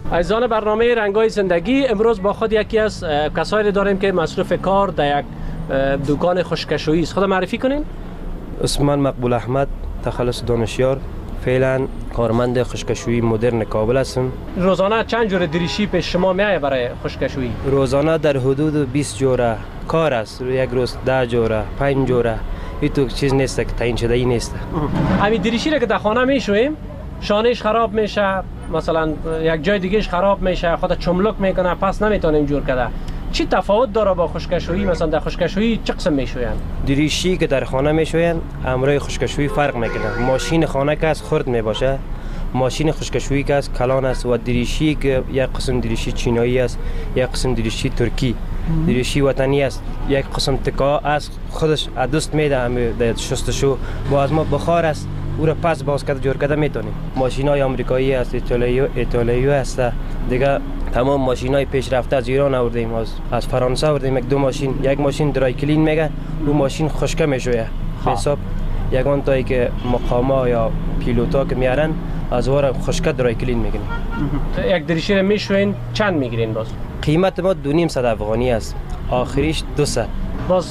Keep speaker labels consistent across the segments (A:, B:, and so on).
A: عزیزان برنامه رنگای زندگی، امروز با خود یکی از کسایی داریم که مصروف کار در یک دکان خشکشویی است. خود معرفی کنین؟
B: اسم من مقبول احمد، تخلص دانشیار، فعلا کارمند خشکشویی مدرن کابل هستم.
A: روزانه چند جور دریشی پیش شما میایه برای خشکشویی؟
B: روزانه در حدود 20 جوره کار است. یک روز 10 جوره، 5 جوره. این تو چیز نیست که تعیین شده ای نیست.
A: همین دریشی را که در خانه میشویم شانهش خراب میشه، مثلا یک جای دیگهش خراب میشه، خود چملک میکنه، پس نمیتونیم جور کرده. چی تفاوت داره با خشکشویی؟ مثلا در خشکشویی چه قسم میشوین؟
B: دریشی که در خانه میشوین امرای خشکشویی فرق میکنه. ماشین خانه که از خرد میباشه، ماشین خشکشویی که از کلان است، و دریشی که یک قسم دریشی چینایی است، یک قسم دریشی ترکی، دریشی وطنی است. یک قسم تکا از خودش دوست میده، همه در شستشو با از ما بخار است، او را پس باز کرده جور کرده میتونیم. ماشینای آمریکایی است، ایتالیایی است. دیگه تمام ماشینای پیشرفته از ایران آوردیم، از فرانسه آوردیم. یک ماشین درای کلین میگه، او ماشین خشکه میشویه. به حساب یگان تایی که مقاما یا پیلوتا که میارن از وار خشکه درای کلین میگن.
A: یک دریشی رو میشوین چند میگیرین باز؟
B: قیمت ما 2.5 افغانی است، آخریش 200.
A: باز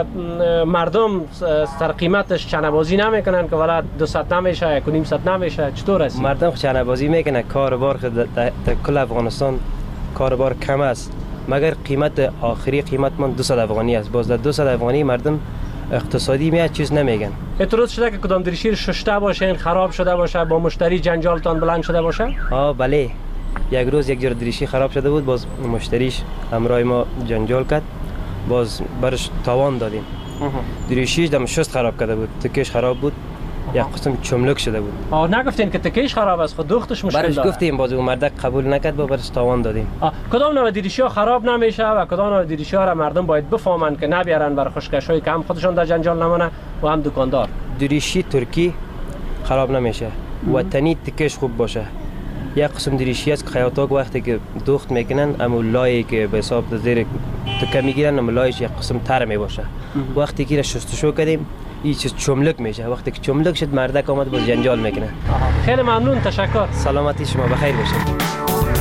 A: مردم سر قیمتش چنه‌بازی نمیکنن که والا 200 نمیشه، 1.5 نمیشه، چطور است؟
B: مردم چنه‌بازی میکنه. کاربار در کل افغانستان کاربار کم است، مگر قیمت آخری قیمت من 200 افغانی است. باز در 200 افغانی مردم اقتصادی میاد چیز نمیگن.
A: اعتراض شده که کدام دریشی ششته باشه، خراب شده باشه، با مشتری جنجالتان بلند شده باشه؟
B: بله، یک روز یک جور دریشی خراب شده بود، باز مشتریش همراه ما جنجال کرد، باز برش تاوان دادیم. دریشیش دم شست خراب کرده بود، تکیش خراب بود، یک قسم چملک شده بود.
A: نگفتین که تکیش خراب است، خود دوختش مشکل داره؟
B: برش گفتیم، باز اون مرد قبول نکرد، با برش تاوان دادیم.
A: کدام نوع دریشی ها خراب نمیشه و کدام نوع دریشی ها را مردم باید بفهمن که نبیارن برای خشکشویی که هم خودشان در جنجال نمونه و هم دکاندار؟
B: دریشی ترکی خراب نمیشه، وطنی تکیش خوب باشه. یک قسم دریشی است که خیاطا وقتی که دوخت میکنن، اما لایی که به حساب زیر تکه میگیرن، اما لایش یک قسم تر میباشه. وقتی که شستشو کردیم این چیز چملک میشه. وقتی که چملک شد مردک آمد باز جنجال میکنه.
A: خیلی ممنون، تشکر.
B: سلامتی شما بخیر باشید.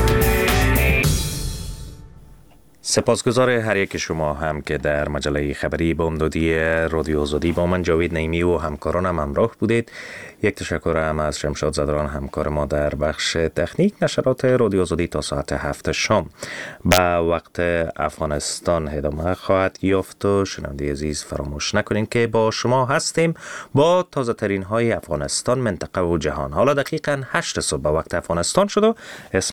C: سپاسگزار هر یک شما هم که در مجله خبری بامدادی رادیو آزادی با من جاوید نعیمی و همکارانم همراه بودید. یک تشکر هم از شمشاد زدران همکار ما در بخش تکنیک. نشرات رادیو آزادی تا ساعت 7 شام به وقت افغانستان ادامه خواهد یافت و شنونده عزیز فراموش نکنین که با شما هستیم با تازه ترین های افغانستان، منطقه و جهان. حالا دقیقاً 8 صبح به وقت افغانستان شد و